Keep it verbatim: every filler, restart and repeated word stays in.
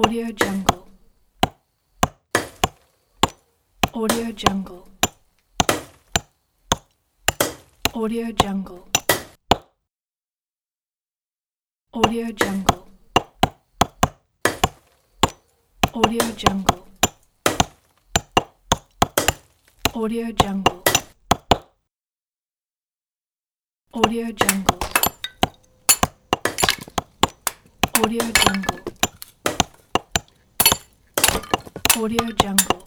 Audio Jungle. Audio Jungle. Audio Jungle. Audio Jungle. Audio Jungle. Audio Jungle. Audio Jungle. Audio Jungle. Audio Jungle.